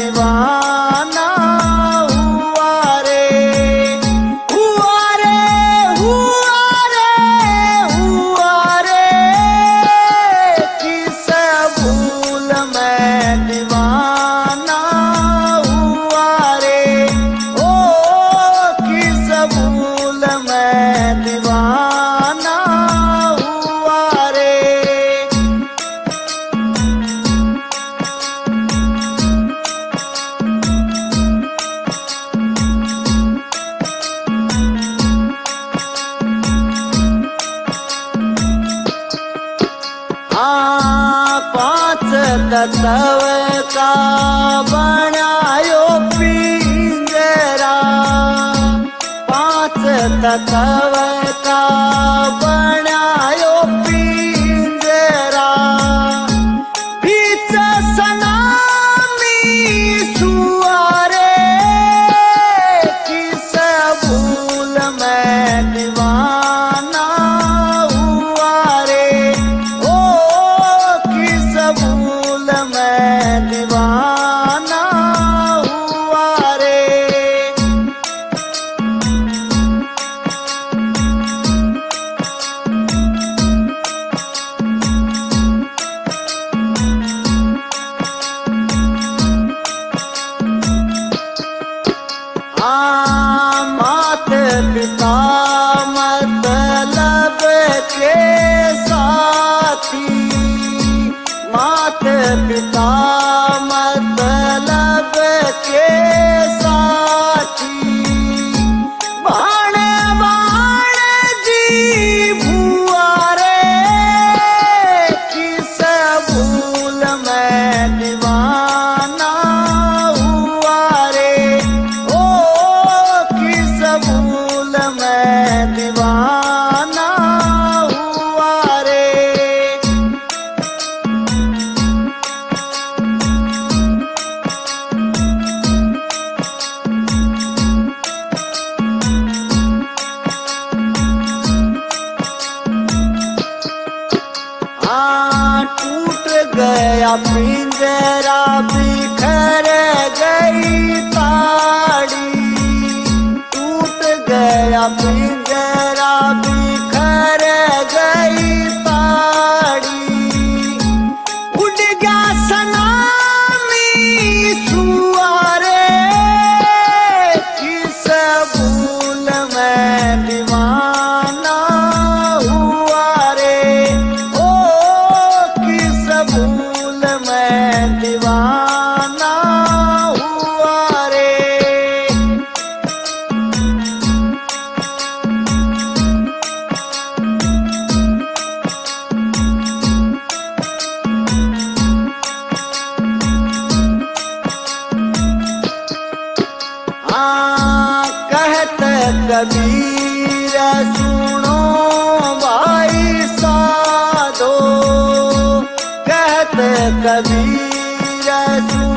दीवाना हुआ रे, हुआ रे, हुआ रे, हुआ रे, किस भूल में दीवाना हुआ रे, ओ किस भूल में दीवाना हुआ रे। पांच तत्व का बनायो पिंजरा, पांच तत्व का बनायो पिंजरा, बीच सनामी सुआरे, किस भूल में दीवाना हुआ रे, ओ किस भूल में दीवाना हुआ रे। मात पिता मतलब के साथी, मात पिता मतलब के साथी, बाणे बाणे जी भुआ रे, किस भूल में दीवाना हुआ रे, ओ किस भूल में दीवाना हुआ रे। टूट गया पिंजरा बिखर गई ताड़ी, टूट गया पिंजरा बिखर गई ताड़ी, उड़ गया सनामी सुआरे, किस भूल में दीवाना हुआ रे, ओ किस भूल में दीवाना हुआ रे। कहत कबीर सुनो भाई साधो, कहत कबीर